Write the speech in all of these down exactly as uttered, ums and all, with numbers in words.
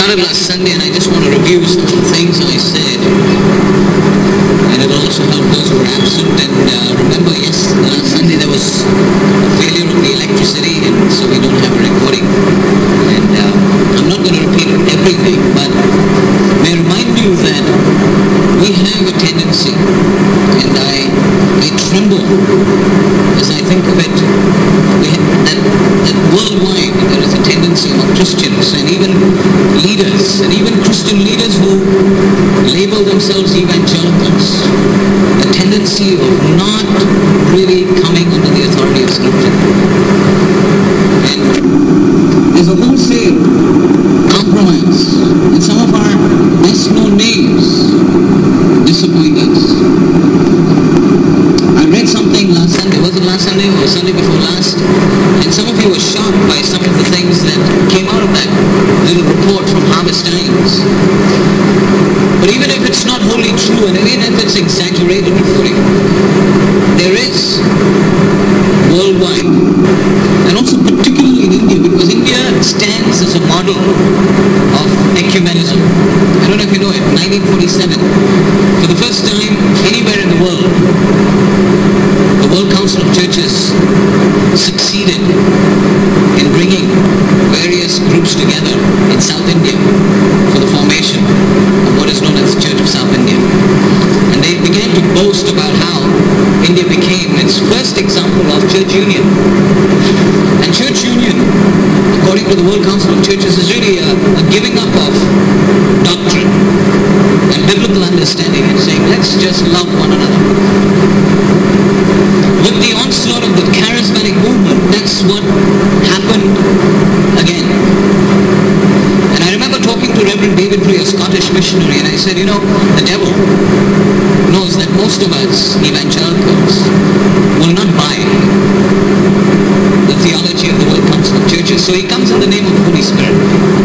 started last Sunday, and I just want to review some of the things I said. And it will also help those who are absent. And uh, remember, yes, last Sunday there was a failure of the electricity, and so we don't have a recording. And uh, I'm not going to repeat everything, but may I remind you that we have a tendency, and I, I tremble as I think of it, we have, that, that worldwide there is a tendency among Christians and even leaders, and even Christian leaders who label themselves evangelicals, a tendency of not really coming under the authority of Scripture. And there's a wholesale compromise, and some of our best known names disappoint us. I read something last Sunday, was it last Sunday or Sunday before last? And some of you were shocked by some of the things that came out of that little report from Harvest Times. But even if it's not wholly true, and even if it's exaggerated reporting, there is worldwide, and also particularly in India, because India stands as a model of ecumenism. I don't know if you know it, nineteen forty-seven, for the first time anywhere in the world, the World Council of Churches succeeded in bringing various groups together in South India for the formation of what is known as the Church of South India. And they began to boast about how India became its first example of church union. And church union, according to the World Council of Churches, is really a, a giving up of doctrine and biblical understanding and saying, let's just love one another. With the onslaught of the charismatic movement, that's what happened again. And I remember talking to Reverend David Free, a Scottish missionary, and I said, you know, the devil knows that most of us evangelicals will not buy the theology of the World Council of Churches, so he comes in the name of the Holy Spirit.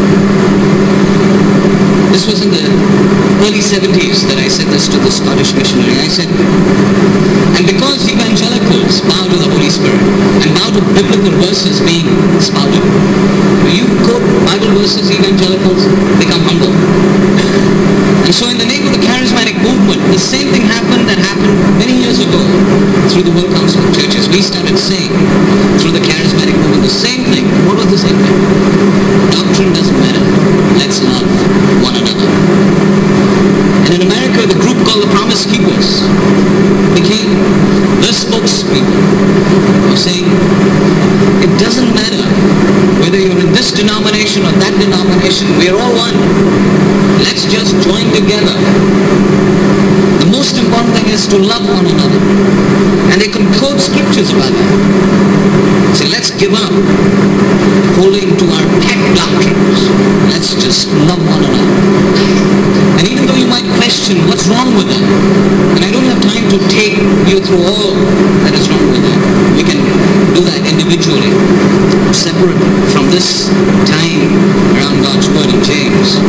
This was in the early seventies that I said this to the Scottish missionary. I said, and because evangelicals bow to the Holy Spirit and bow to biblical verses being spouted, you quote Bible verses, evangelicals become humble. And so in the name of the charismatic movement, the same thing happened that happened many years ago through the World Council of Churches. We started saying through the charismatic movement the same thing. What was the same thing? Doctrine doesn't matter. Let's love one another. And in America, the group called the Promise Keepers became the spokespeople of saying, it doesn't matter whether you're in this denomination or that denomination, we're all one. Let's just join together. The most important thing is to love one another. And they can quote scriptures about that. Say, let's give up holding to our pet doctrines. Let's just love one another. And even though you might question what's wrong with that, and I don't have time to take you through all that is wrong with that, we can do that individually, separate from this time around God's Word in James.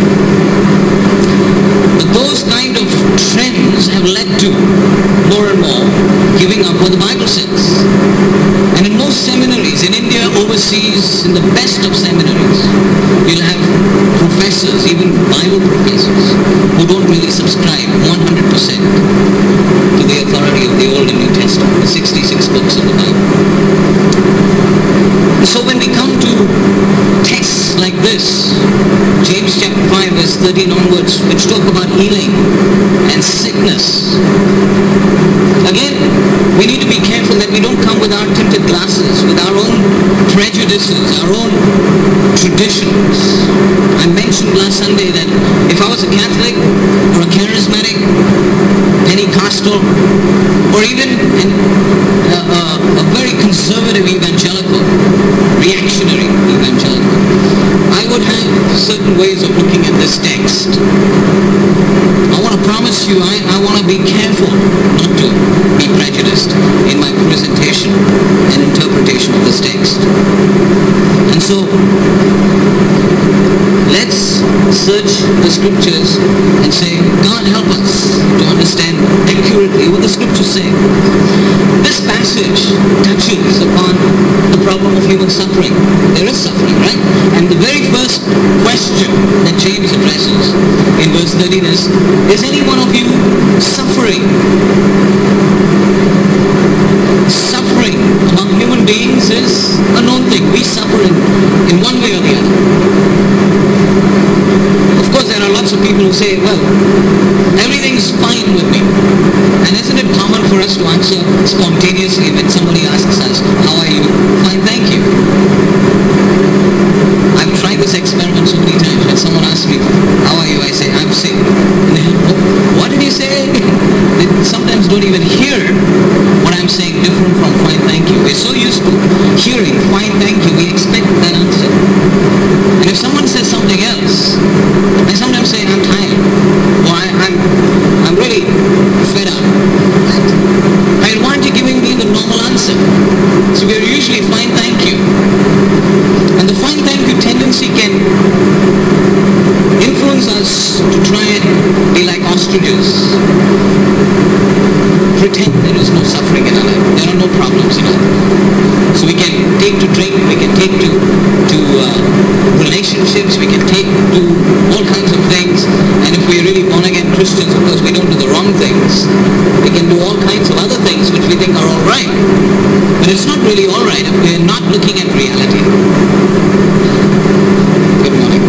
But those kind of trends have led to more and more giving up what the Bible says. And in most seminaries, in India, overseas, in the best of seminaries, you'll have professors, even Bible professors, who don't really subscribe one hundred percent to the authority of the Old and New Testament, the sixty-six books of the Bible. So when we come to texts like this, James chapter five verse thirteen onwards, which talk about healing and sickness, again, we need to be careful that we don't come with our tinted glasses, with our own prejudices, our own traditions. I mentioned last Sunday that if I was a Catholic or a charismatic, Pentecostal, or even an, uh, uh, a very conservative evangelical, reactionary evangelical, I would have certain ways of looking at this text. I want to promise you, I, I want to be careful not to be prejudiced in my presentation and interpretation of this text. And so, let's search the scriptures and say, God help us to understand accurately what the scriptures say. This passage touches upon the problem of human suffering. There is suffering, right? And the very first question that James addresses in verse thirteen is, is any one of you suffering? Suffering among human beings is a known thing. We suffer in, in one way or the other. Of course, there are lots of people who say, well, everything's fine with me. And isn't it common for us to answer spontaneously when somebody asks us, how are you? Fine, thank you. I've tried this experiment so many times. When someone asks me, how are you? I say, I'm sick. And they, oh, what did you say? They sometimes don't even hear what I'm saying different from fine, thank you. We're so used to hearing fine, thank you. We expect that answer. And if someone says something else, I sometimes say, I'm tired. Or I, I'm, I'm really fed up. I mean, why aren't you giving me the normal answer? So we're usually fine, thank you. And the fine, thank you tendency can influence us to try and be like ostriches. Pretend there is no suffering in our life. There are no problems in our life. So we can take to drink, we can take to, to uh, relationships, we can take to all kinds of things. And if we're really born again Christians, of course we don't do the wrong things. We can do all kinds of other things which we think are all right. But it's not really all right if we're not looking at reality. Good morning.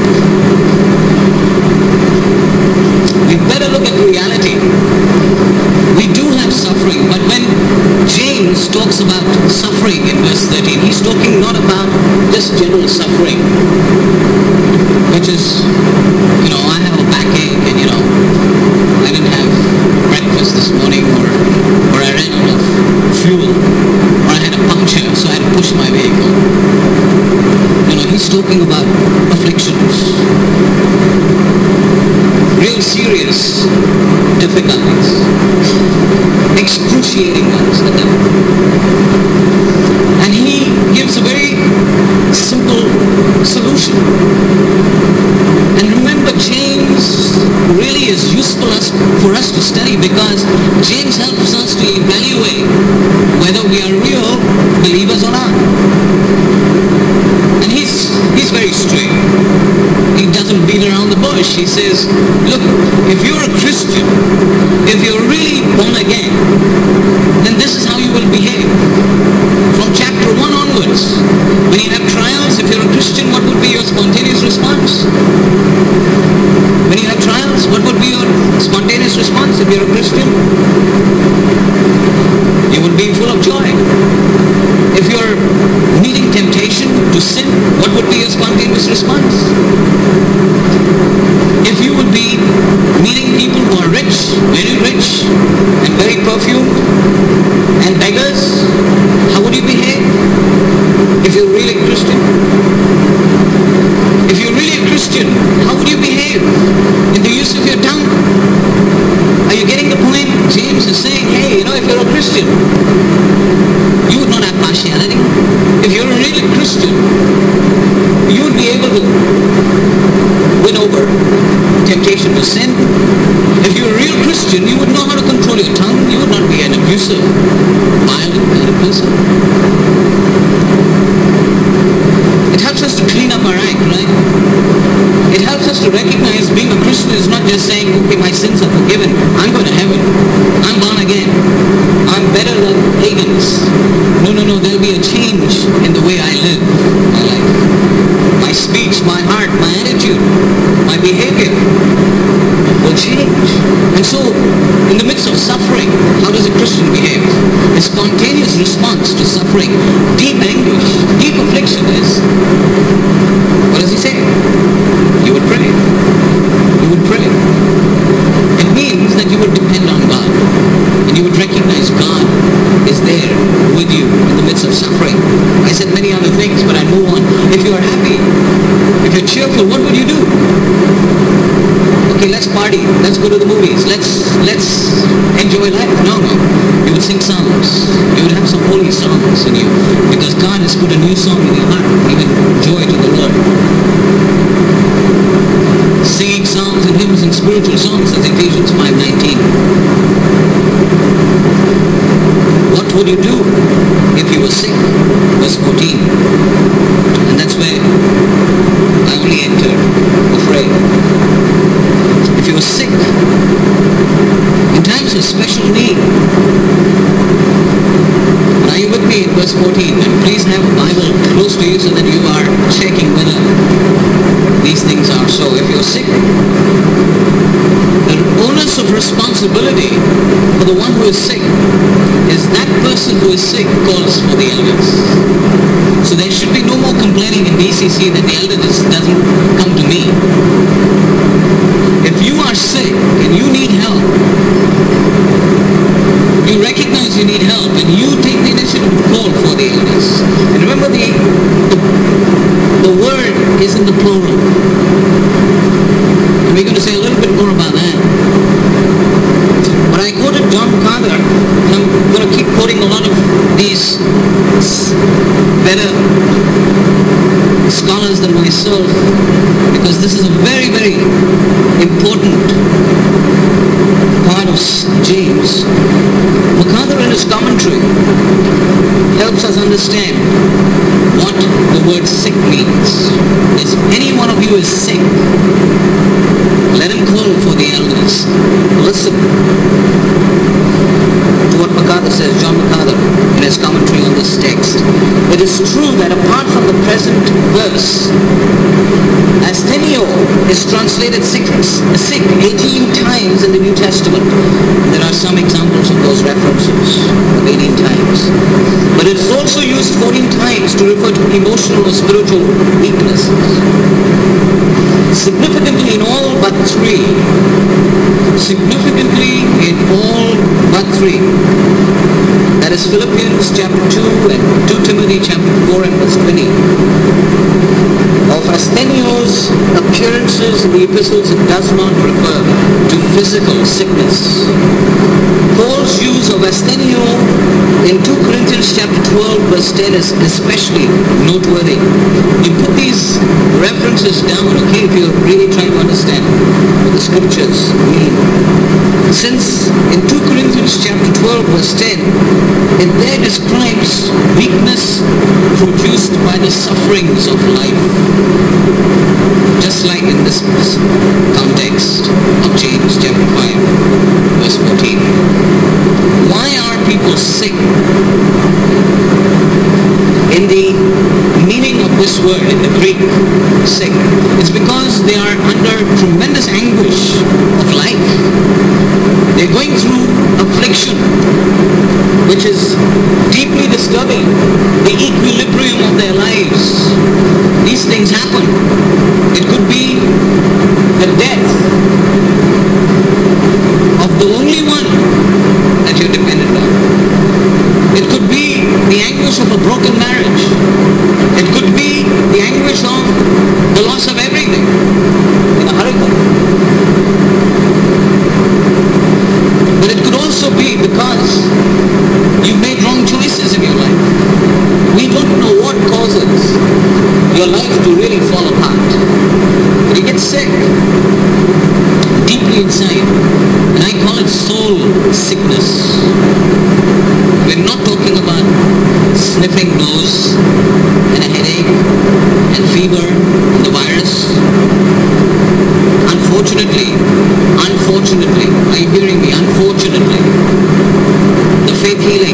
We better look at reality. We do have suffering, but when James talks about suffering in verse thirteen, he's talking not about just general suffering, which is, you know, I have a backache and, you know, I didn't have breakfast this morning, or, or I ran out of fuel, or I had a puncture, so I had to push my vehicle. You know, he's talking about afflictions, real serious difficulties, excruciating ones at them. And he gives a very simple solution. And remember, James really is useful us, for us to study, because James helps us to evaluate whether we are real believers or not. And he's, he's very straight. He doesn't beat around the bush. He says, look, if you're a Christian, if you're really born again, then this is how you will behave. From chapter one onwards, when you have trials, if you're a Christian, what would be your spontaneous response? When you have trials, what would be your spontaneous response if you're a Christian? You would be full of joy. If you're meeting temptation to sin, what would be your spontaneous response? If you would be meeting people who are rich, very rich, and very perfumed, and beggars, how would you behave? If you're really a Christian? If you're really a Christian, how would you behave in the use of your tongue? Are you getting the point? James is saying, hey, you know, if you're a Christian, you would not have partiality. If you're a really Christian, you would be able to win over temptation to sin. If you're a real Christian, you would know how to control your tongue. You would not be an abusive, violent kind of person. It helps us to clean up our act, right? It helps us to recognize being a Christian is not just saying, okay, my sins are forgiven, I'm going to heaven, I'm born again, I'm better than pagans. No, no, no, there'll be a change in the way I live my life. My speech, my heart, my attitude, my behavior will change. And so, in the midst of suffering, how does a Christian behave? A spontaneous response to suffering, deep anguish, deep affliction is, what does he say? You would pray. You would pray. It means that you would depend on God. And you would recognize God is there with you in the midst of suffering. I said many other things, but I move on. If you are happy, if you're cheerful, what would you do? Okay, let's party. Let's go to the movies. Let's let's enjoy life. No, no. You would sing songs. You would have some holy songs in you, because God has put a new song in your heart, even joy to the Lord. was sick, in times of special need. Are you with me in verse fourteen? And please have a Bible close to you so that you are checking whether these things are so. If you're sick, the onus of responsibility for the one who is sick is that person who is sick calls for the elders. So there should be no more complaining in B C C that the elder just doesn't come to me. If you are sick and you need help, you recognize you need help and you take the initiative to call for the elders. And remember, the, the, the word is in the plural. And we're going to say a little bit more about that. But I quoted John MacArthur, and I'm going to keep quoting a lot of these better scholars than myself, because this is a very, very important part of James. MacArthur in his commentary helps us understand what the word sick means. If any one of you is sick, let him call for the elders. Listen to what MacArthur says, John MacArthur, in his commentary on this text. It is true that apart from the present verse, asthenia is translated sick, sick eighteen times in the New Testament. There are some examples of those references of eighteen times. But it is also used fourteen times to refer to emotional or spiritual weaknesses. Significantly in all but three. Significantly in all but three. That is Philippians chapter two and Second Timothy chapter four and verse twenty. Of asthenios appearances in the epistles, it does not refer to physical sickness. Paul's use of asthenio in Second Corinthians chapter twelve verse ten is especially noteworthy. You put these references down, okay, if you're really trying to understand what the scriptures mean. Since in Second Corinthians chapter twelve verse ten, it there describes weakness produced by the sufferings of life. Just like in this context of James chapter five verse fourteen. Why are people sick? In the meaning of this word, in the Greek, sick, it's because they are under tremendous anguish of life. They're going through affliction, which is deeply disturbing the equilibrium of their lives. These things happen. It could be the death of the only one that you're dependent on. It could be the anguish of a broken marriage. It could be the anguish of the loss of everything in a hurricane. But it could also be because you've made wrong choices in your life. We don't know what causes your life to really fall apart. But you get sick deeply inside, and I call it soul sickness. We're not talking about sniffing nose and a headache and fever and the virus. Unfortunately, unfortunately, are you hearing me? Unfortunately, the faith healing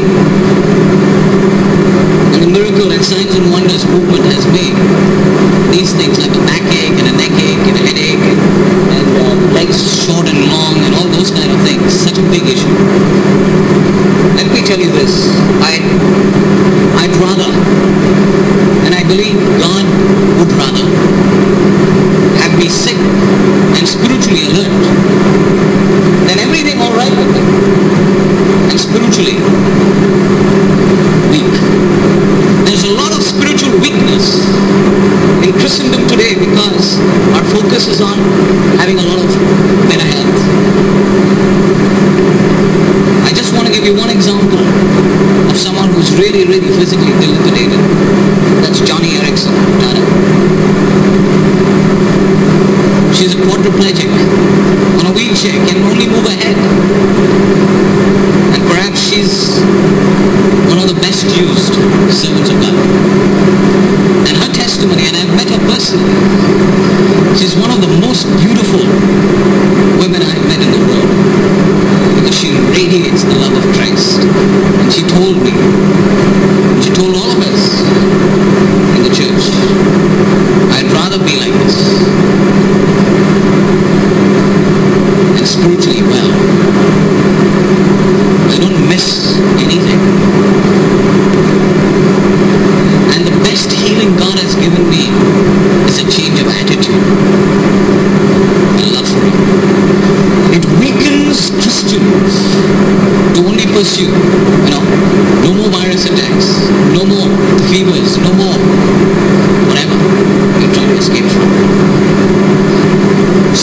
and the miracle and signs and wonders movement has made these things like a backache and a neck ache and a headache and, and uh, legs short and long and all those kind of things such a big issue. Let me tell you this, I, I'd rather, and I believe God would rather, have me sick and spiritually alert than everything all right with me and spiritually weak. There's a lot of spiritual weakness in Christendom today because our focus is on having a lot of better health. I just want to give you one example of someone who's really, really physically dilapidated. That's Johnny Erickson, Tara. She's a quadriplegic on a wheelchair, can only move her head. And perhaps she's one of the best used servants of God. And her testimony, and I've met her personally, she's one of the most beautiful women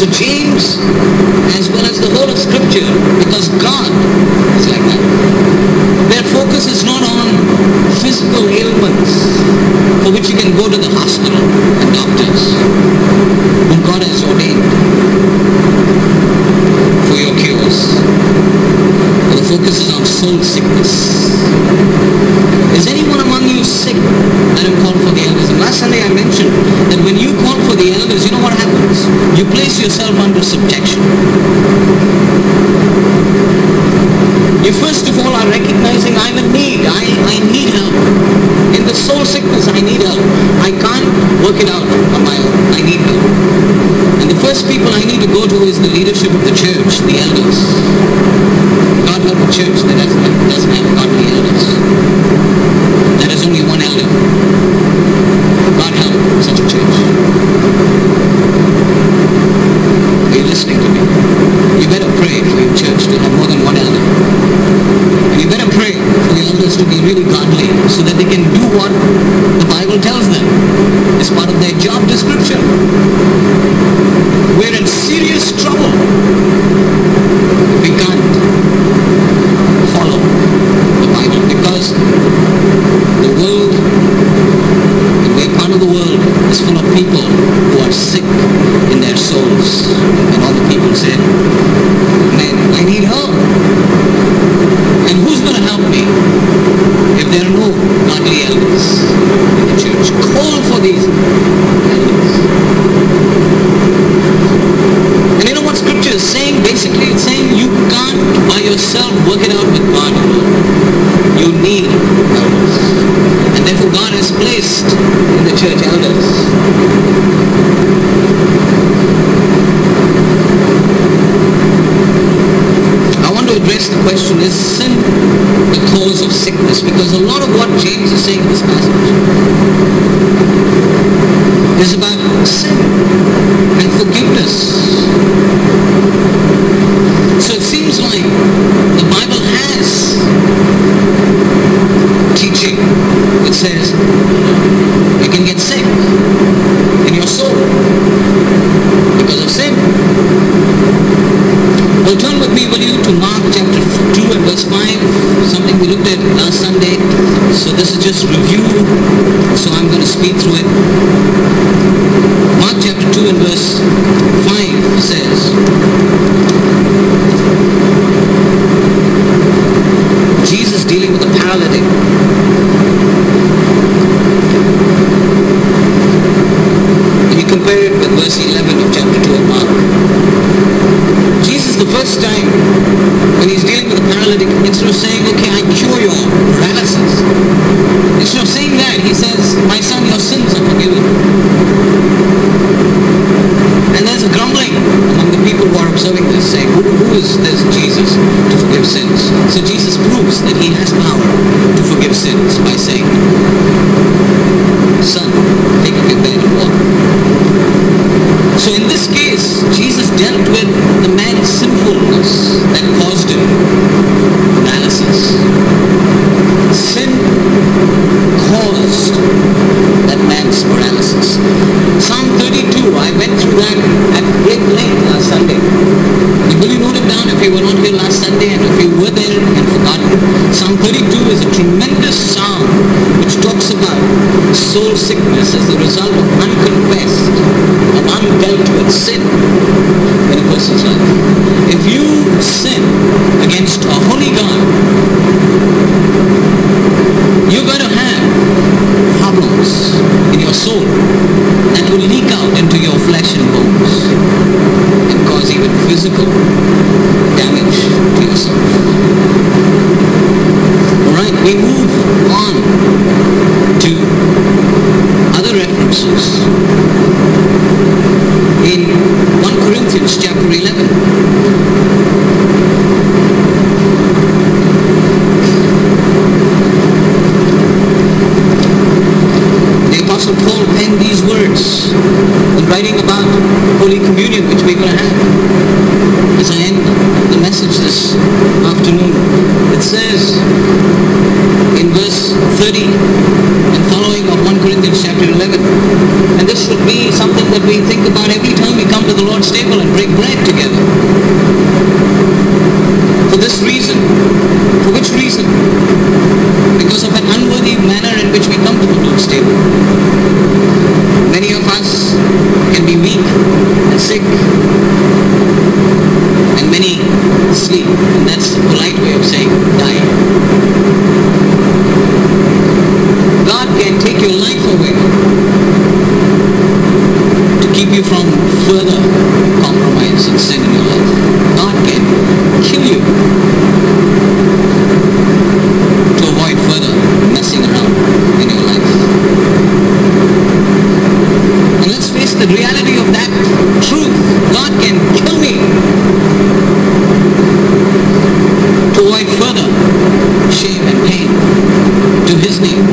So James, as well as the whole of Scripture, because God is like that, their focus is not on physical ailments for which you can go to the hospital and doctors, but God has ordained for your cures. But the focus is on soul sickness. Is anyone among you sick? Let him call for the elders. And last Sunday I mentioned that when you call for the elders, you know what happens? You place yourself under subjection. You first of all are recognizing I'm in need. I, I need help. In the soul sickness, I need help. I can't work it out on my own. I need help. And the first people I need to go to is the leadership of the church, the elders. God help a church that doesn't have, doesn't have godly elders. There is only one elder. God help such a church. Are you listening to me? You better pray for your church to have more than one elder. And you better pray for the elders to be really godly so that they can do what the Bible tells them is part of their job description. We're in serious trouble. We can't follow the Bible because the world, and we're part of the world, is full of people who are sick in their souls. And all the people say, man, I need help. And who's going to help me if there are no godly elders in the church? Call for these elders. And you know what Scripture is saying? Basically, it's saying you can't by yourself work it out with God alone. You need elders. And therefore God has placed in the church elders. I want to address the question, is sin the cause of sickness? Because a lot of what James is saying in this passage is about sin and forgiveness. So it seems like the Bible has teaching that says you can get sick in your soul because of sin. Well, turn with me, will you, to Mark chapter two and verse five, something we looked at last Sunday. So this is just review, so I'm going to speed through it. Mark chapter two and verse five says, Jesus dealing with a paralytic. And you compare it with verse eleven of chapter two of Mark. Jesus, the first time when he's dealing with a paralytic, instead of saying, okay, I cure your paralysis, instead of saying that, he says, my son, your sins are forgiven. And there's a grumbling among the people who are observing this, saying, who, who is this Jesus to forgive sins? So Jesus proves that he has power to forgive sins by saying, son, take up your bed and walk. So in this case, Jesus dealt with the man's sinfulness that caused him paralysis. Sin caused that man's paralysis. Psalm thirty-two, I went through that at great length last Sunday. Will you note it down if you were not here last Sunday, and if you were there and forgotten? Psalm thirty-two is a tremendous psalm which talks about soul sickness as the result of unconfessed and undealt with sin in a person's life. If you sin against a holy God, you're going to have problems in your soul that will leak out into your flesh and bones and cause even physical damage to yourself. Alright, we move on to other references. In First Corinthians chapter eleven, the Apostle Paul penned these words when writing about Holy Communion, which we're going to have as I end the message this afternoon. It says in verse thirty and following of First Corinthians chapter eleven, and this should be something that we think about every time we come to the Lord's table and break break bread together. For this reason. For which reason? Because of an unworthy manner in which we come to the Lord's table. Many of us can be weak and sick, and many sleep, and that's the polite way of saying die. God can take your life away to keep you from further compromise and sin in your life. God can kill you to avoid further messing around in your life. And let's face the reality of that truth. God can kill me to avoid further shame and pain to His name.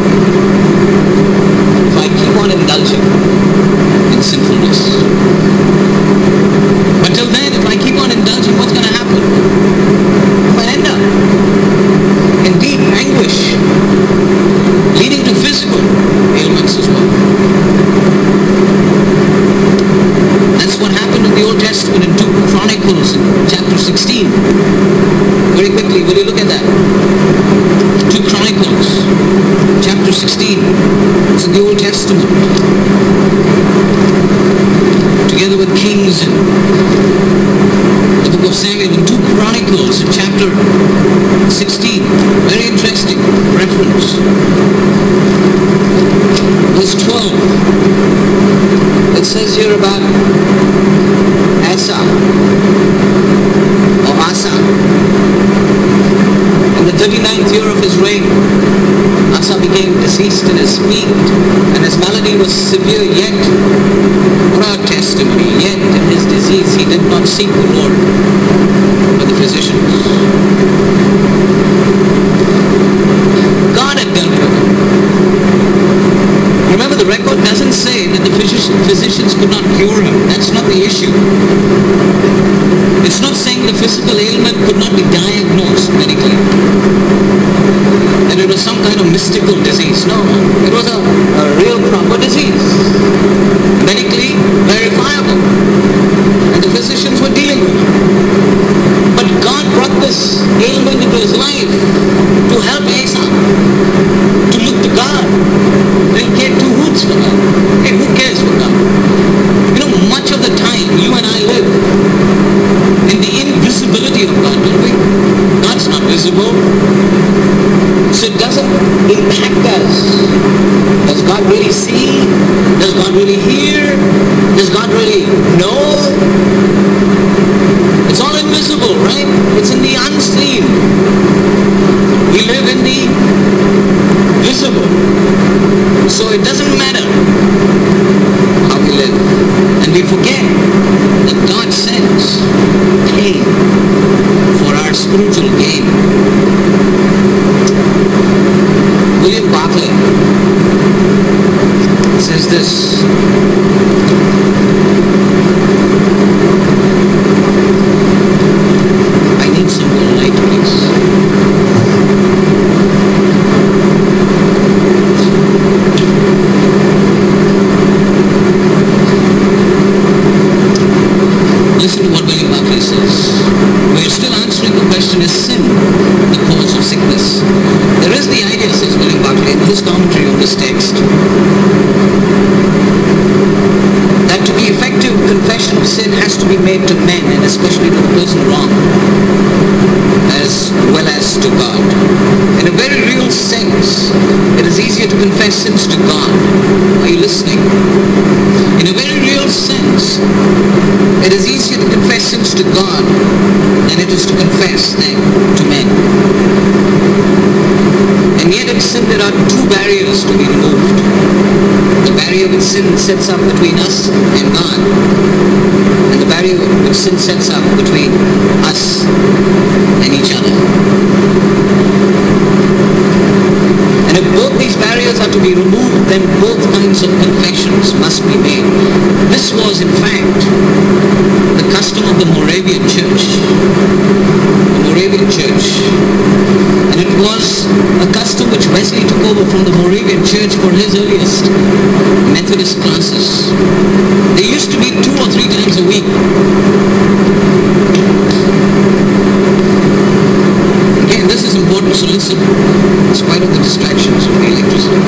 If I keep on indulging in sinfulness. But till then, if I keep on indulging, what's going to happen? If I end up in deep anguish, leading to physical ailments as well. That's what happened in the Old Testament in two Chronicles in chapter sixteen. Very quickly, will you look at that? two Chronicles, chapter sixteen. It's in the Old Testament. Together with Kings and the book of Samuel, in two Chronicles in chapter sixteen. Very interesting reference. Verse twelve. It says here about Asa or Asa. In the thirty-ninth year of his reign, Asa became deceased in his feet, and his malady was severe, yet, what a testimony, yet in his disease he did not seek the Lord, but the physicians. God had dealt with him. Remember, the record doesn't say that the physicians could not cure him. That's not the issue. It's not saying the physical ailment could not be diagnosed medically. That it was some kind of mystical disease. No, it was a, a real proper disease. Medically verifiable. And the physicians were dealing with it. But God brought this ailment into his life to help Asa to look to God. They care two hoots for God. Hey, who cares for God? You know, much of the time you and I live in the invisibility of God, don't we? God's not visible. So it doesn't impact us. Does God really see? Does God really hear? Does God really know? It's all invisible, right? It's in the unseen. We live in the visible. So it doesn't matter how we live. And we forget that God sends pain for our spiritual gain. William Barclay says this. I need some more light, please. Listen to what William Barclay says. We're still answering the question, is sin the cause of sickness? There is the idea, says William Barclay, in his commentary on this text, that to be effective, confession of sin has to be made to men, and especially to the person wrong, as well as to God. In a very real sense, it is easier to confess sins to God. Are you listening? In a very real sense, it is easier to confess sins to God than it is to confess them to men. And yet in sin there are two barriers to be removed. The barrier which sin sets up between us and God, and the barrier which sin sets up between us and each other. And if both these barriers are to be removed, then both kinds of confessions must be made. This was, in fact, the custom of the Moravian Church. The Moravian Church. And it was a custom which Wesley took over from the Moravian Church for his earliest Methodist classes. They used to meet two or three times a week So listen, in spite of the distractions of the electricity.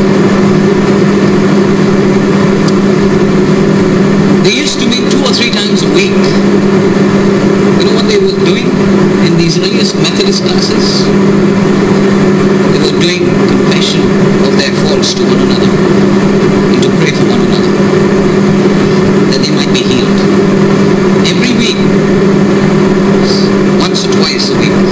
They used to meet two or three times a week. You know what they were doing in these earliest Methodist classes? They were doing confession of their faults to one another and to pray for one another that they might be healed. Every week, once or twice a week.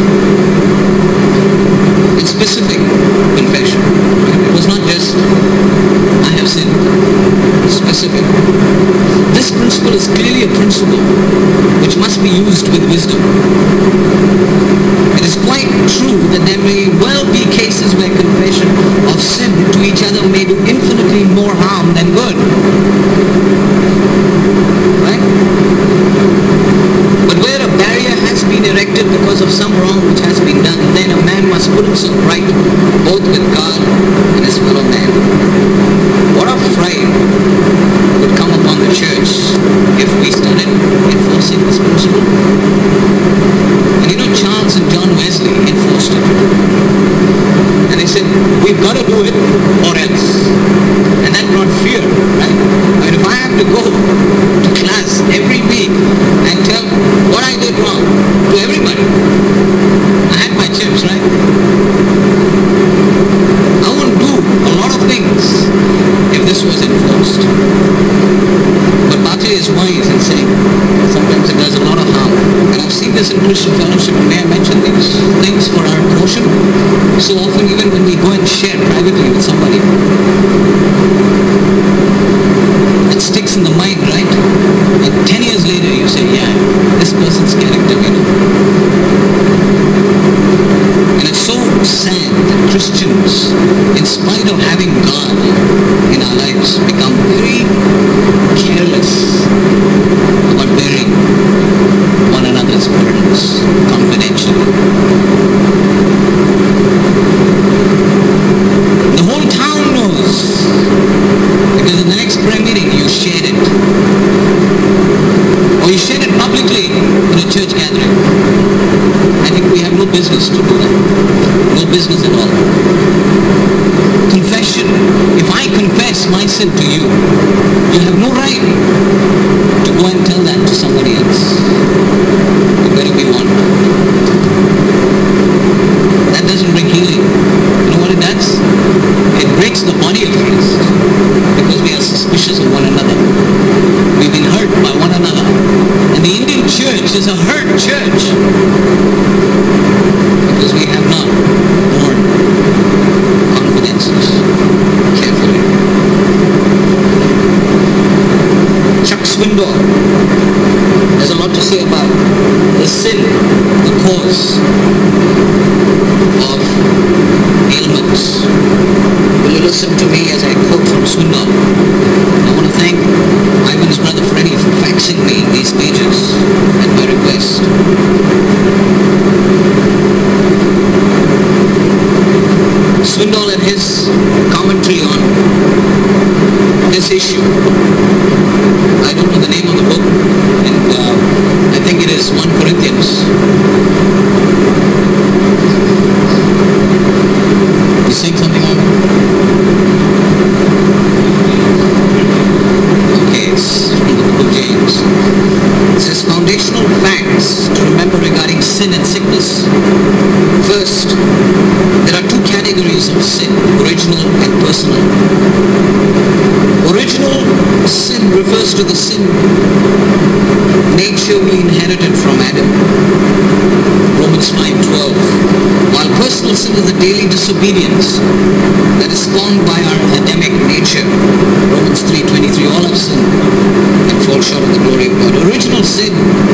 It's specific confession. It was not just, I have sinned. It's specific. This principle is clearly a principle which must be used with wisdom. It is quite true that there may well be cases where confession of sin to each other may do infinitely more harm than good. Right? But where a barrier has been erected because of some wrong which has been done, then a man must put himself right, both with God and his fellow man. What a fright would come upon the church if we started enforcing this principle. And you know, Charles and John Wesley enforced it. And they said, we've got to do it or else. And that brought fear, right? I mean, if I have to go to class every week and tell what I did wrong to everybody, I had my chips, right? I wouldn't do a lot of things if this was enforced. But Bhakti is wise in saying sometimes it does a lot of harm. And I've seen this in Christian fellowship, and may I mention these things for our promotion? So often even when we go and share privately with somebody, it sticks in the mind, right? And ten years later you say, yeah, this person's character, you know. And it's so sad that Christians, in spite of having God in our lives, become very careless about bearing one another's burdens confidentially. The whole town knows, because in the next prayer meeting you shared it. Or you shared it publicly in a church gathering. I think we have no business to do that. No business at all. Confession. If I confess my sin to you, you have no right to go and tell that to somebody else. You better be one. That doesn't bring healing. You know what it does? It breaks the body of Christ because we are suspicious of one another. We've been hurt by one another. And the Indian church is a hurt church because we have not borne confidences carefully. Chuck Swindoll has a lot to say about the sin, the cause of ailments. Will you listen to me as I quote from Swindoll? I want to thank Ivan's brother Freddie for faxing me these pages at my request. Swindoll in his commentary on this issue, I don't know the name of the book, and uh, I think it is First Corinthians. You saying something on it? Okay, it's from the book of James. It says foundational facts to remember regarding sin and sickness. First, there are two categories of sin, original and personal. Original sin refers to the sin nature we inherited from Adam. Romans five twelve. While personal sin is the daily disobedience that is spawned by our Adamic nature. Romans three twenty-three. All have sinned and fall short of the glory of God. Original sin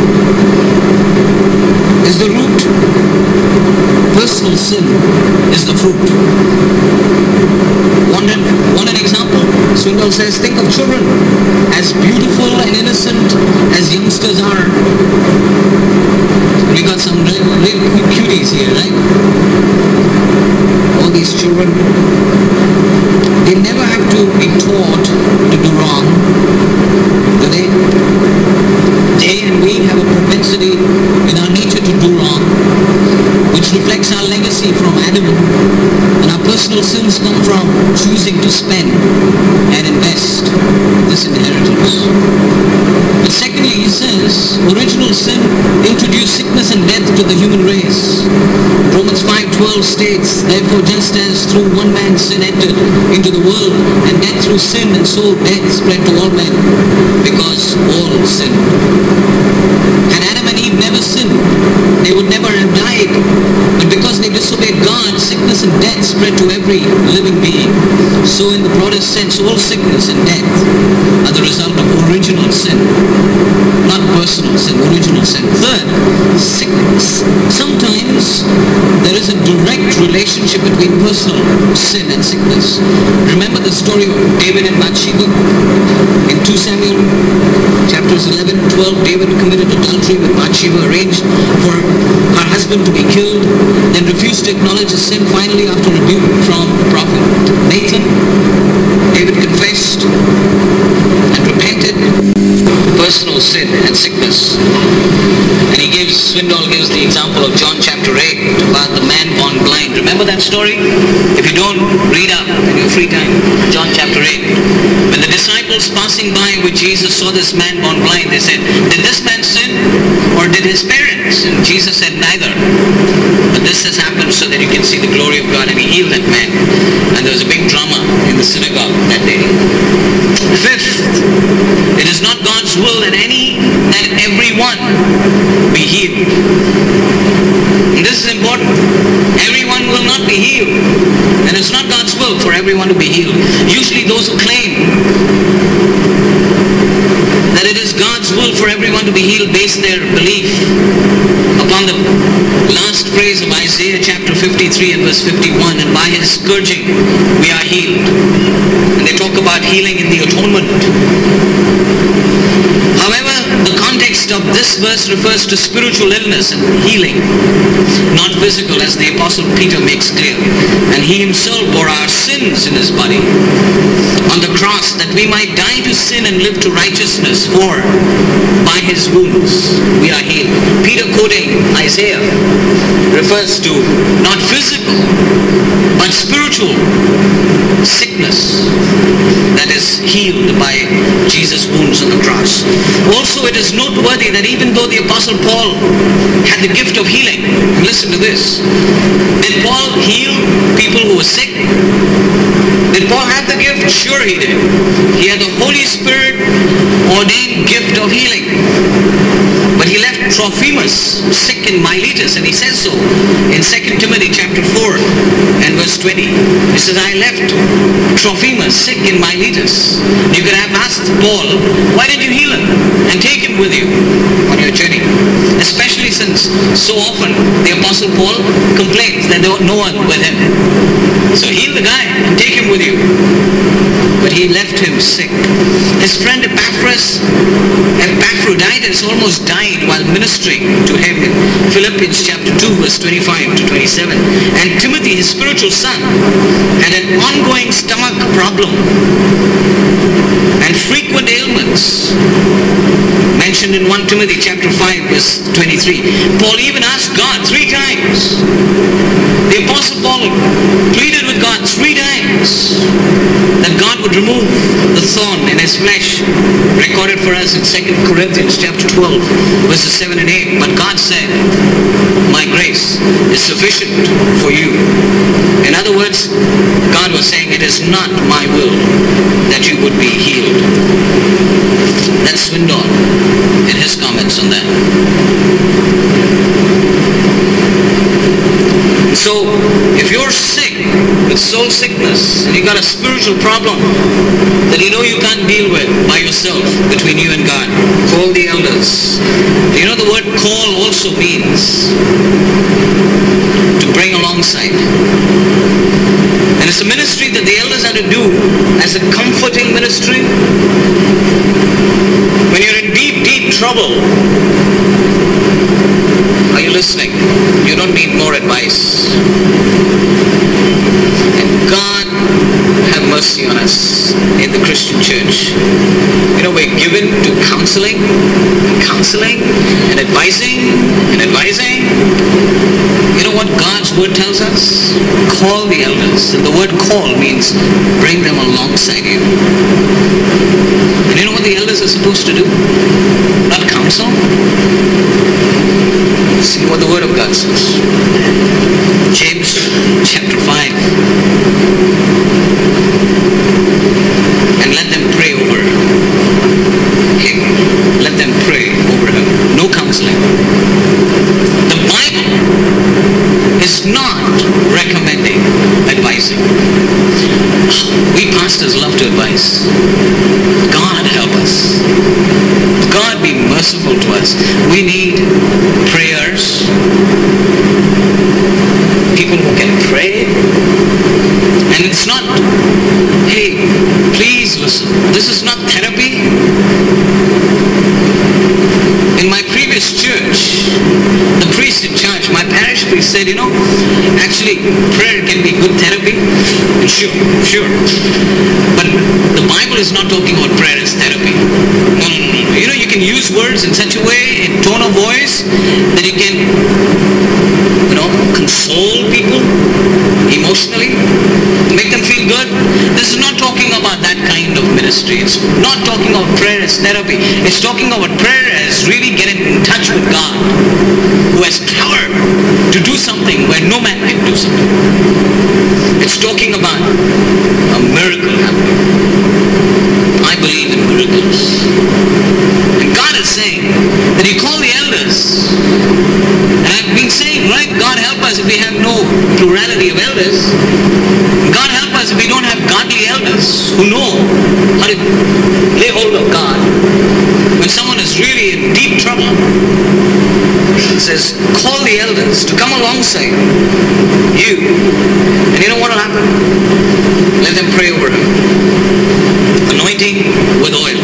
is the root. Personal sin is the fruit. Want an, want an example? Swindoll says, think of children as beautiful and innocent as youngsters are. We got some real, real cuties here, right? All these children, they never have to be taught to do wrong, do they? They and we have a propensity in our nature to do wrong, which reflects our legacy from Adam and physical sins come from choosing to spend and invest this inheritance. But secondly, he says, original sin introduced sickness and death to the human race. Romans five twelve states, therefore just as through one man sin entered into the world, and death through sin, and so death spread to all men, because all sinned. Had Adam and Eve never sinned, they would never have died. But because they disobeyed God, sickness and death spread to every living being. So in the broadest sense, all sickness and death are the result of original sin. Not personal sin, original sin. Third, sickness. Sometimes there is a direct relationship between personal sin and sickness. Remember the story of David and Bathsheba? In Second Samuel chapters eleven and twelve, David committed adultery with Bathsheba, arranged for her husband to be killed, then refused to acknowledge his sin. Finally, after rebuke from the prophet Nathan, David confessed and repented personal sin and sickness. And he gives, Swindoll gives the example of John chapter eight about the man born blind. Remember that story? If you don't, read up in your free time. John chapter eight. When the disciples passing by with Jesus saw this man born blind, they said, did this man sin or did his parents? And Jesus said, neither. But this has happened so that you can see the glory of God. And he healed that man. And there was a big drama in the synagogue that day. Fifth, it is not God's will that any, that everyone be healed. And this is important. Everyone will not be healed. And it's not God's will for everyone to be healed. Usually those who claim that it is God's will for everyone to be healed base their belief upon the last phrase of Isaiah chapter fifty-three and verse fifty-one, and by his scourging we are healed. And they talk about healing in the atonement. However, the context of this verse refers to spiritual illness and healing, not physical, as the Apostle Peter makes clear. And he himself bore our sins in his body on the cross, that we might die to sin and live to righteousness, for by his wounds we are healed. Peter, quoting Isaiah, refers to not physical but spiritual sickness that is healed by Jesus' wounds on the cross. Also, it is noteworthy that even though the Apostle Paul had the gift of healing, listen to this, did Paul heal people who were sick? Did Paul have the gift? Sure he did. He had the Holy Spirit ordained gift of healing. But he left Trophimus sick in Miletus, and he says so in Second Timothy chapter four and verse twenty. He says, I left Trophimus sick in Miletus. You could have asked Paul, why did you heal him and take him with you on your journey? Especially since so often the Apostle Paul complains that there was no one with him. So heal the guy and take him with you. But he left him sick. His friend Epaphras, Epaphroditus almost died while ministering to him in Philippians chapter two verse twenty-five to twenty-seven. And Timothy, his spiritual son, had an ongoing stomach problem and frequent ailments mentioned in First Timothy chapter five verse twenty-three. Paul even asked God three times. The Apostle Paul pleaded with God three times that God would remove the thorn in his flesh, recorded for us in Second Corinthians chapter twelve verses seven and eight. But God said, my grace is sufficient for you. In other words, God was saying, it is not my will that you would be healed. That's Swindoll in his comments on that. So, if you're sick with soul sickness and you got a spiritual problem that you know you can't deal with by yourself, between you and God, call the elders. You know the word call also means to bring alongside. And it's a ministry that the elders are to do as a comforting ministry. When you're in deep, deep trouble, are you listening? You don't need more advice. And God have mercy on us in the Christian church. You know, we're given to counseling, and counseling, and advising, and advising. You know what God's God's word tells us, call the elders. And the word call means bring them alongside you. And you know what the elders are supposed to do? Not counsel. See what the word of God says. James chapter five. And let them pray over him. Let them pray over him. No counseling. The Bible is not recommending advising. We pastors love to advise. God help us. God be merciful to us. We need prayers. People who can pray. And it's not, hey, please listen. This is not therapy. In my previous church, the priest in charge, my parish priest said, you know, actually prayer can be good therapy. And sure, sure. But the Bible is not talking about prayer as therapy. No, no, no, no. You know, you can use words in such a way, in tone of voice, that you can, you know, console people emotionally, make them feel good. This is not talking about that kind of ministry. It's not talking about prayer as therapy. It's talking about prayer as really getting in touch with God, who has power to do something where no man can do something. It's talking about a miracle happening. I believe in miracles. And God is saying that you call the elders. And I've been saying, right, God help us if we have no plurality of elders. God help us if we don't have godly elders who know how to lay hold of God. When someone is really in deep trouble, it says, call the elders to come alongside you. And you know what will happen? Let them pray over him. Anointing with oil.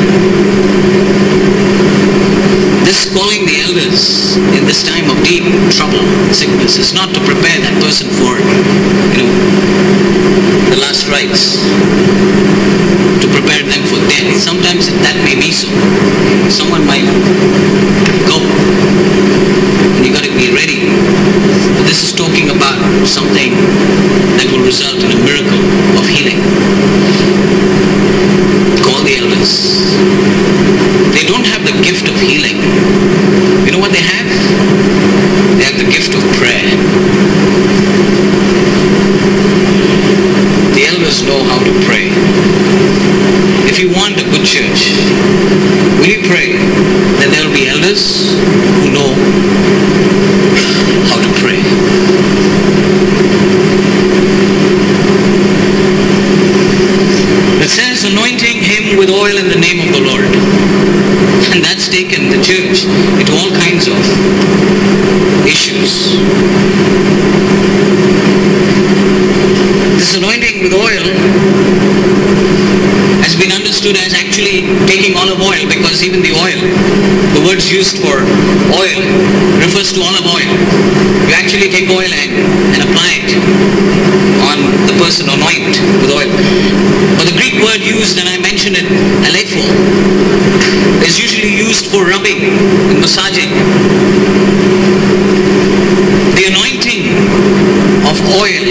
This calling the elders in this time of deep trouble, sickness, is not to prepare that person for, you know, the last rites, to prepare them for death. Sometimes that may be so. Someone might go, and you got to be ready. But this is talking about something that will result in a miracle of healing. Call the elders. They don't have the gift of healing. You know what they have? They have the gift of prayer. The elders know how to pray. If you want a good church, will you pray that there will be elders who know how to pray? It says anointing him with oil in the name of the Lord. And that's taken the church into all kinds of issues. This anointing with oil has been understood as actually taking olive oil, because even the oil, the words used for oil refers to olive oil. You actually take oil and, and apply it on the person, anoint with oil. But the Greek word used, and I mentioned it, aleipho, is usually used for rubbing and massaging. The anointing of oil,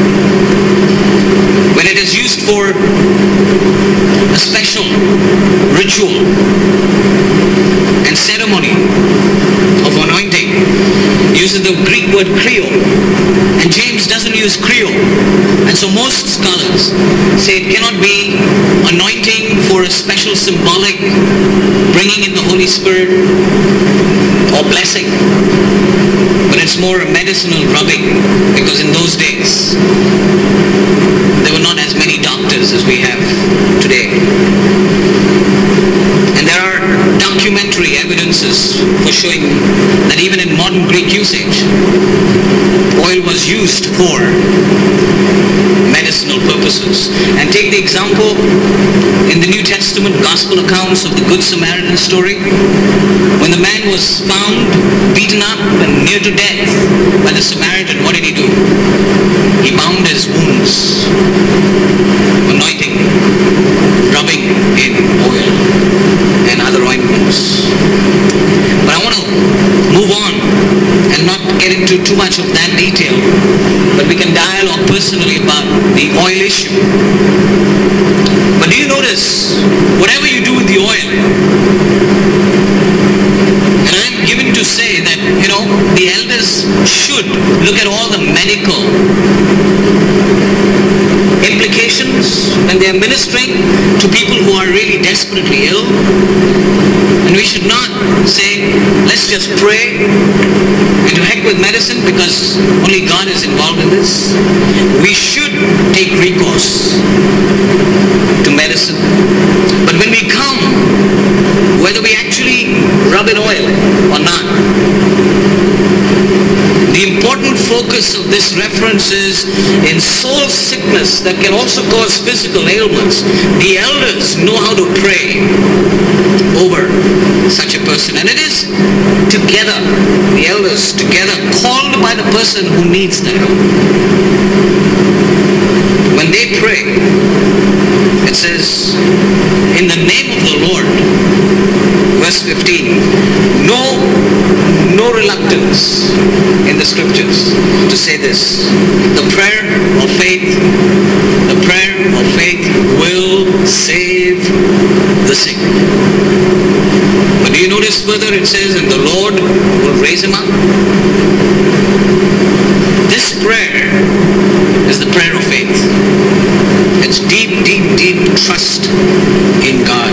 when it is used for a special ritual and ceremony of anointing, uses the Greek word kreo, and James doesn't use kreo, and so most scholars say it cannot be anointing for a special symbolic bringing in the Holy Spirit or blessing, but it's more a medicinal rubbing, because in those days there were not as many doctors as we have today. And there are documentary evidences for showing that even in modern Greek usage, oil was used for medicinal purposes. And take the example in the New Testament gospel accounts of the Good Samaritan story. When the man was found, beaten up and near to death by the Samaritan, what did he do? He bound his wounds, anointing, rubbing in oil and other ointments. But I want to move on and not get into too much of that detail, but we can dialogue personally about the oil issue. But do you notice, whatever you do with the oil, and I'm given to say that, you know, the elders should look at all the medical implications when they are ministering to people who are really desperately ill. And we should not say, let's just pray and to heck with medicine because only God is involved in this. We should take recourse to medicine. But when we come, whether we actually rub in oil or not, the important focus of this reference is in soul sickness that can also cause physical ailments. The elders know how to pray over such a person. And it is together, the elders together, called by the person who needs the help. When they pray, it says, in the name of the Lord, verse fifteen, no, no reluctance in the scriptures to say this. The prayer of faith, the prayer of faith will save the sick. But do you notice further it says, and the Lord will raise him up? This prayer is the prayer of faith. It's deep, deep, deep trust in God.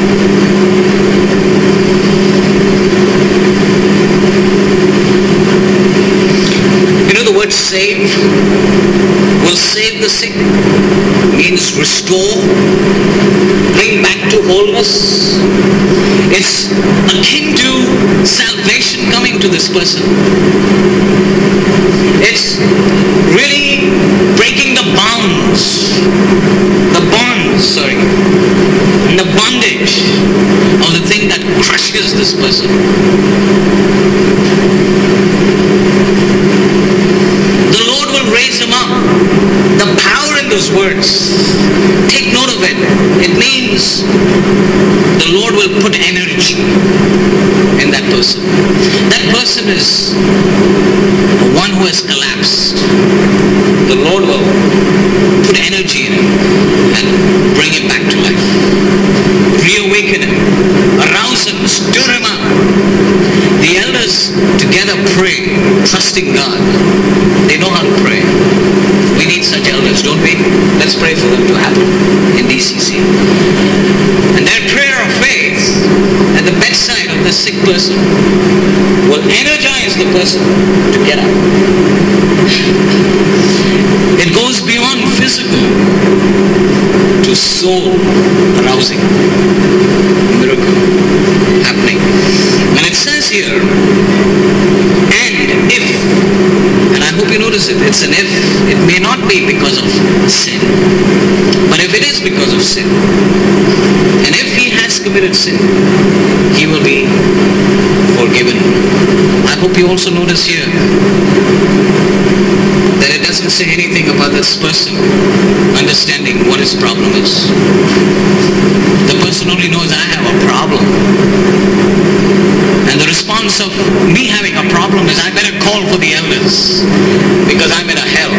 You know the word save? Will save the sick means restore, bring back to wholeness. It's akin to salvation coming to this person. It's really breaking the bonds, the bonds, sorry, and the bondage of the thing that crushes this person. The Lord will raise him up. The power in those words, take note of it. It means the Lord will put energy in that person. That person is one who has collapsed. The Lord will put energy in him and bring him back to life. Reawaken him, arouse him, stir him up. The elders together pray, trusting God. They know how to pray. We need such elders, don't we? Let's pray for them to happen in D C C. And their prayer of faith at the bedside of the sick person will energize the person to get up. It goes beyond physical to soul arousing. Miracle happening. And it says here, and if, and I hope you notice it, it's an if. It may not be because of sin. But if it is because of sin, and if he has committed sin, he will be forgiven. I hope you also notice here that it doesn't say anything about this person understanding what his problem is. The person only knows I have a problem. And the response of me having a problem is I better call for the elders because I'm in a hell.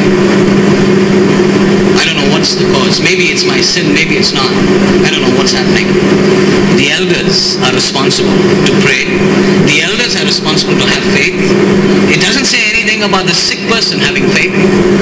I don't know what's the cause. Maybe it's my sin, maybe it's not. I don't know what's happening. The elders are responsible to pray. The elders are responsible to have faith. It doesn't say anything about the sick person having faith.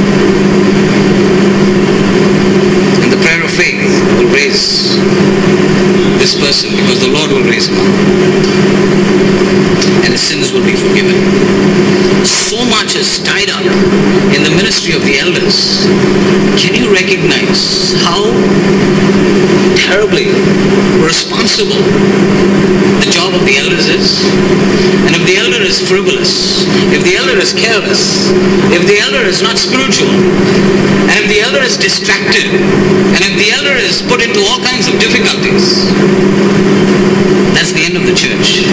And the prayer of faith will raise this person because the Lord will raise him up. And his sins will be forgiven. So much is tied up in the ministry of the elders. Can you recognize how terribly responsible the job of the elders is? And if the elder is frivolous, if the elder is careless, if the elder is not spiritual, and if the elder is distracted, and if the elder is put into all kinds of difficulties, that's the end of the church.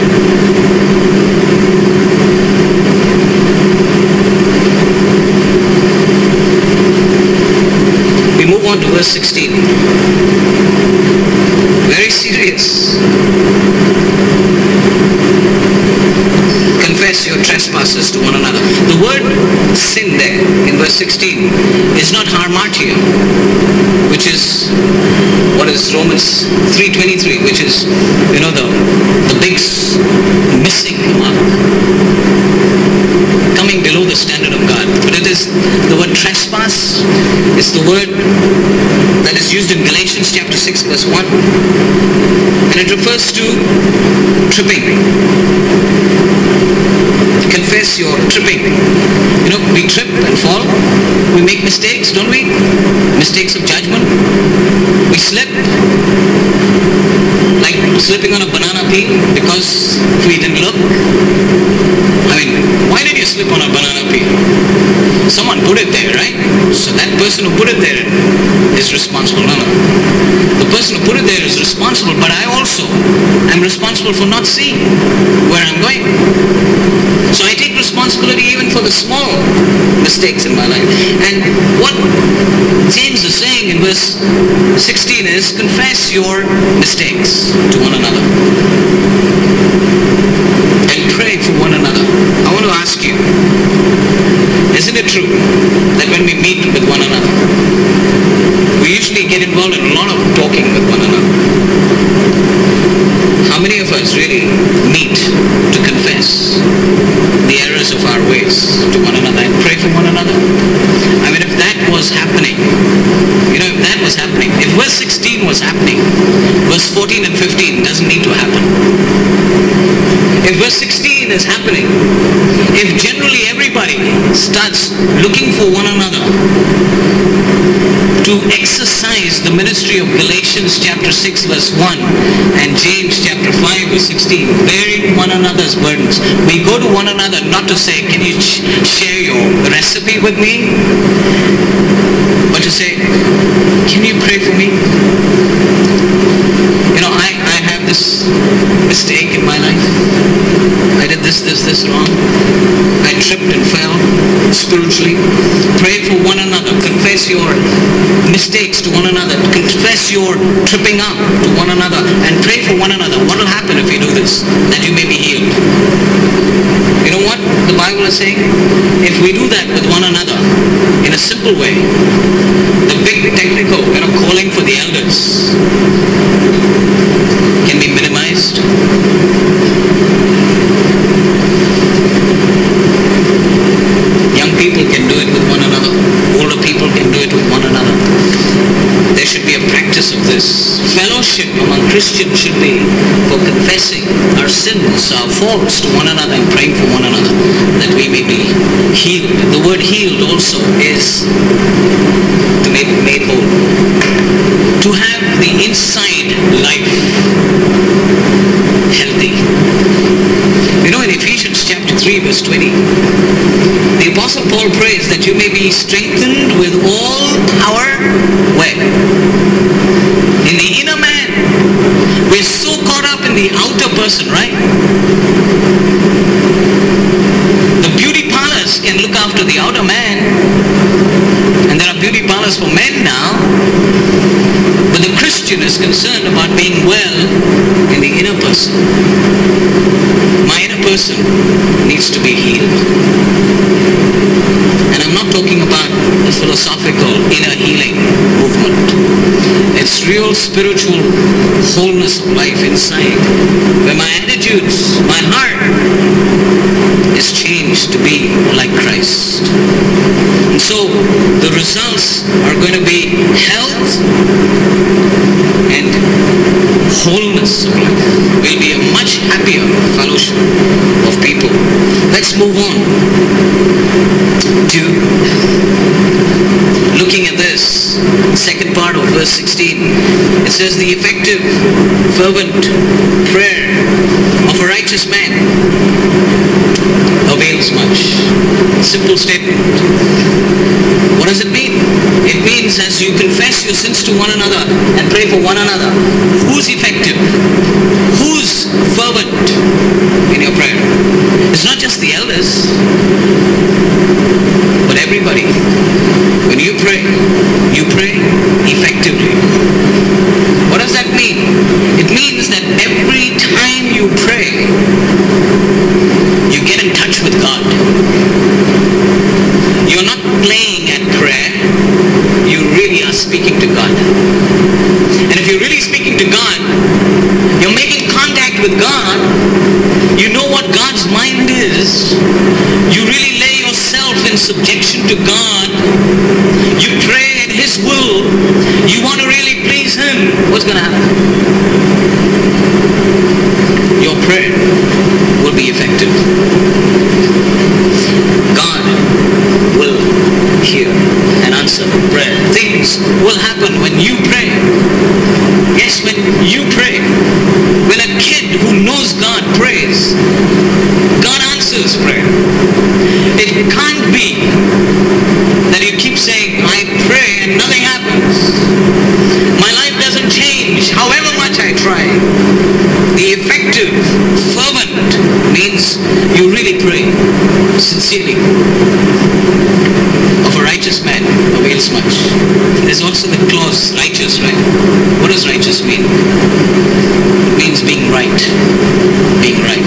We move on to verse sixteen. Very serious. Confess your your trespasses to one another. The word sin there in verse sixteen is not harmatia, which is what is Romans three twenty-three, which is, you know, the, the big missing mark, coming below the standard of God. But it is the word trespass. It's the word that is used in Galatians chapter six verse one, and it refers to tripping. Confess your tripping. You know, we trip and fall. We make mistakes, don't we? Mistakes of judgment. We slip, like slipping on a banana peel because we didn't look. I mean, why did you slip on a banana peel? Someone put it there, right? So that person who put it there is responsible. No, no. The person who put it there is responsible, but I also am responsible for not seeing where I'm going. So I take responsibility even for the small mistakes in my life. And what James is saying in verse sixteen is, confess your mistakes to one another and pray for one another. I want to ask you, isn't it true that when we meet with one another, we usually get involved in a lot of talking with one another? How many of us really meet to confess the errors of our ways to one another and pray for one another? I mean, if that was happening, you know, if that was happening, if verse sixteen was happening, verse fourteen and fifteen doesn't need to happen. If verse sixteen is happening, if generally everybody starts looking for one another to exercise the ministry of Galatians chapter six verse one and James chapter five verse sixteen, bearing one another's burdens. We go to one another not to say, can you sh- share your recipe with me? But to say, can you pray for me? You know, I, I have this mistake in my life. I did this, this, this wrong. I tripped and fell spiritually. Pray for one another. Confess your mistakes to one another. Confess your tripping up to one another. And pray for one another. What will happen if you do this? That you may be healed. You know what the Bible is saying? If we do that with one another in a simple way, the big technical, you know, calling for the elders can be minimized. Young people can do it with one another. Older people can do it with one another. There should be a practice of this. Fellowship among Christians should be for confessing our sins, our faults to one another and praying for one another that we may be healed. The word healed also is to be made whole. To have the inside life healthy. You know, in Ephesians chapter three verse twenty, the Apostle Paul prays that you may be strengthened with all power. Where? In the inner man. We're so caught up in the outer person, right? The beauty parlors can look after the outer man, and there are beauty parlors for men now, but the Christian is concerned about being well in the inner person. My inner person needs to be healed. And I'm not talking about the philosophical inner healing movement. It's real spiritual wholeness of life inside, where my attitudes, my heart is changed to be like Christ. And so the results are going to be health and wholeness of life. We'll be a much happier fellowship of people. Let's move on to looking at this second part of verse sixteen. It says the effective fervent prayer of a righteous man avails much. Simple statement. What does it mean? It means as you confess your sins to one another and pray for one another, who's effective? Who's fervent in your prayer? It's not just the elders, but everybody. When you pray, you pray effectively. What does that mean? It means that every time you pray, you get in touch with subjection to God, you pray in His will, you want to really please Him, what's going to happen? Your prayer will be effective. God will hear and answer prayer. Things will happen when you pray. Yes, when you pray. When a kid who knows God prays, God answers prayer. It can't be that you keep saying, I pray and nothing happens. My life doesn't change however much I try. The effective, fervent means you really pray sincerely. Of a righteous man avails much. There's also the clause righteous, right? What does righteous mean? It means being right. Being right.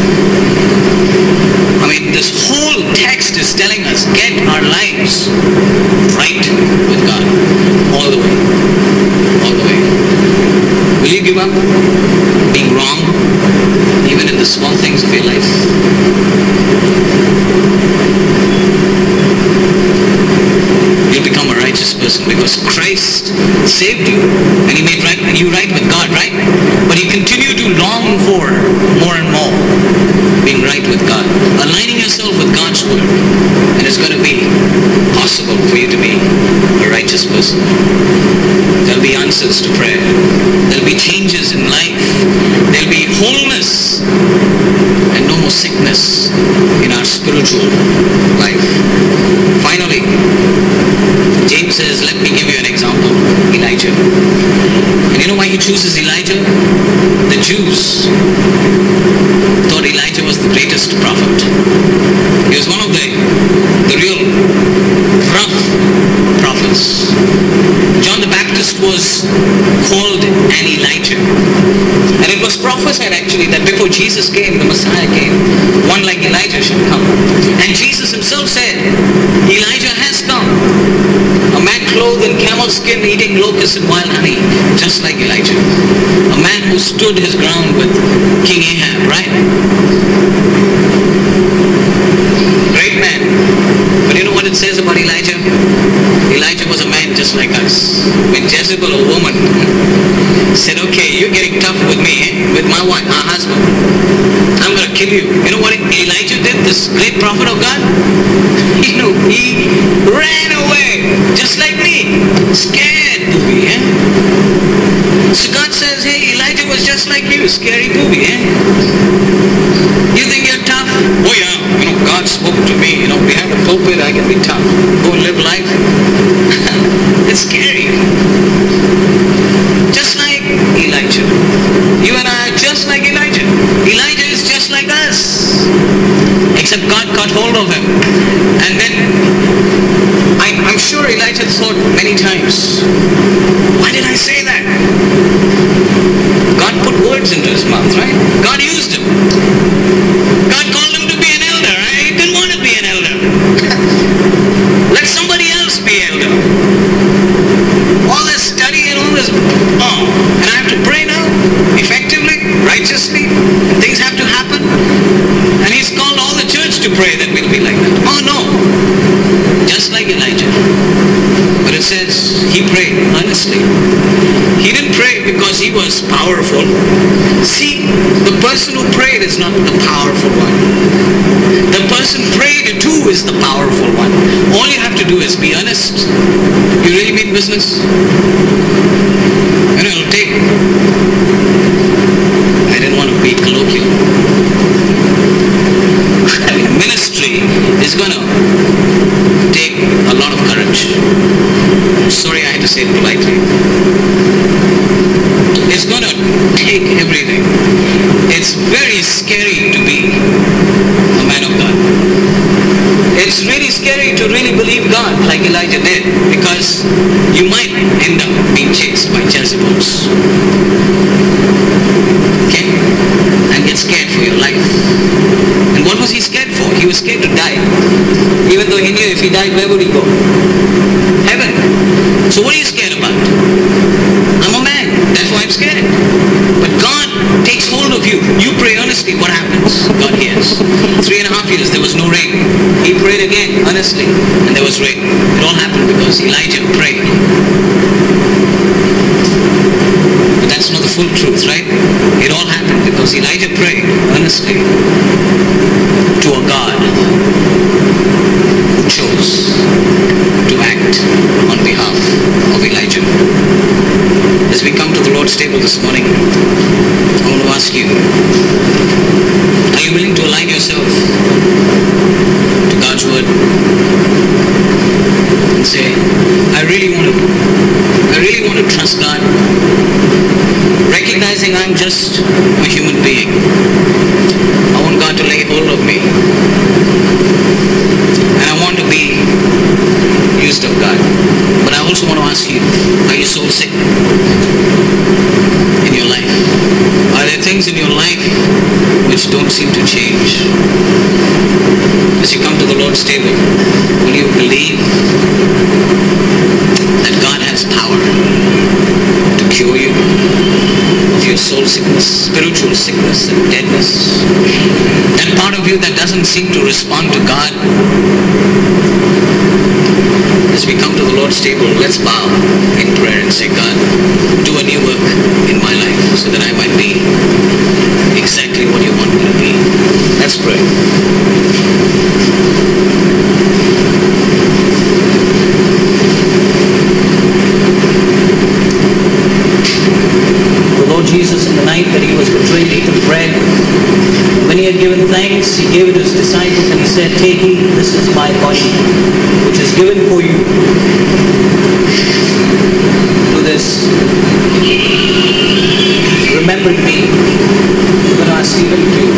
I mean, this whole text is telling us, get our lives right with God. All the way. All the way. Will you give up being wrong, even in the small things of your life? You'll become a righteous person because Christ saved you and He made right, you right with God, right? But you continue to long for more and more being right with God, aligning yourself with God's word, and it's going to be possible for you to be a righteous person. There'll be answers to prayer. There'll be changes in life. There'll be wholeness and no more sickness in our spiritual life. Finally, James says, let me give you an example. Elijah. And you know why he chooses Elijah? The Jews thought Elijah was the greatest prophet. He was one of the, the real rough prophets. John the Baptist was called an Elijah. And it was prophesied actually that before Jesus came, the Messiah came, one like Elijah should come. And Jesus himself said, Elijah has come. A man clothed in camel skin, eating locusts and wild honey, just like Elijah. A man who stood his ground with King Ahab, right? Great man. But you know what it says about Elijah? Elijah was a man just like us. When Jezebel, a woman, said, okay, you're getting tough with me, eh? With my wife, our husband. I'm going to kill you. You know what Elijah did, this great prophet of God? You know, he ran away, just like me. Scared booby, eh? So God says, hey, Elijah was just like you, scary booby, eh? You think you're tough? Oh yeah, you know, God spoke to me, you know, behind the pulpit I can be tough. Go live life. It's scary. Just like Elijah. You and I are just like Elijah. Elijah is just like us. Except God got hold of him. And then, I, I'm sure Elijah thought many times, why did I say that? God put words into his mouth, right? God used him. God called him to be an elder. He didn't want to be an elder. Let somebody else be elder. All this study and all this, oh, and I have to pray now, effectively, righteously, and things have to happen. And he's called all the church to pray that we'll be like that. Oh no, just like Elijah. But it says he prayed earnestly. He didn't pray because he was powerful. See, the person who prayed is not the powerful one. The person prayed to is the powerful one. All you have to do is be honest. You really mean business? And it'll take, I didn't want to be colloquial. I mean, ministry is going to take a lot of courage. Sorry, I had to say it politely. It's going to take everything. It's very scary to be a man of God. It's really scary to really believe God like Elijah did, because you might end up being chased by Jezebels. Okay? And get scared for your life. And what was he scared for? He was scared to die. Even though he knew if he died, where would he go? Heaven. So what are you scared about? I'm a man. That's why I'm scared. But God takes hold of you. You pray earnestly. What happens? God hears. Three and a half years there was no rain. He prayed again earnestly. earnestly, and there was rain. It all happened because Elijah prayed. But that's not the full truth, right? It all happened because Elijah prayed earnestly to a God who chose to act on behalf of Elijah. As we come to the Lord's table this morning, I want to ask you, are you willing to align yourself to God's word and say, I really want to, I really want to trust God, recognizing I'm just a human being. I want God to lay hold of me, and I want to be used of God. But I also want to ask you, are you soul sick in your life? Are there things in your life which don't seem to change? As you come to the Lord's table, will you believe that God has power to cure you of your soul sickness, spiritual sickness and deadness? That part of you that doesn't seem to respond to God. As we come to the Lord's table, let's bow in prayer and say, God, do a new work in my life so that I might be exactly what you want me to be. Let's pray. The Lord Jesus, in the night that he was betrayed, he took bread. When he had given thanks, he gave it to his disciples and he said, take, eat, this is my body, which is given for you. Do this. Remember me. I'm going to ask Stephen to